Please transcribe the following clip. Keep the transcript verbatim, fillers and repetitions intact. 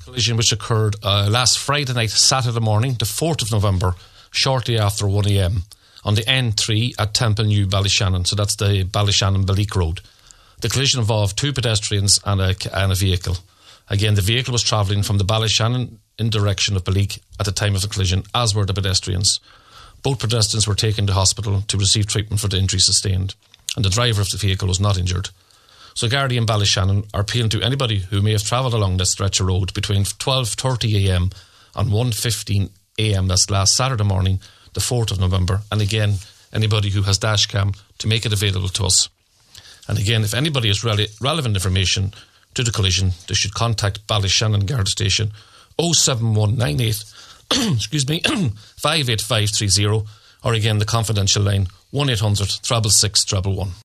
collision which occurred uh, last Friday night, Saturday morning, the fourth of November, shortly after one a.m. on the N three at Temple New Ballyshannon. So that's the Ballyshannon-Balleek Road. The collision involved two pedestrians and a, and a vehicle. Again, the vehicle was travelling from the Ballyshannon in direction of Balleek at the time of the collision, as were the pedestrians. Both pedestrians were taken to hospital to receive treatment for the injuries sustained, and the driver of the vehicle was not injured. So Gardaí and Ballyshannon are appealing to anybody who may have travelled along this stretch of road between twelve thirty a.m. and one fifteen a.m. that's last Saturday morning, the fourth of November. And again, anybody who has dashcam to make it available to us. And again, if anybody has rele- relevant information to the collision, they should contact Ballyshannon Garda Station oh seven one nine eight excuse me, five eight five three zero, or again the confidential line one eight hundred six six six one one.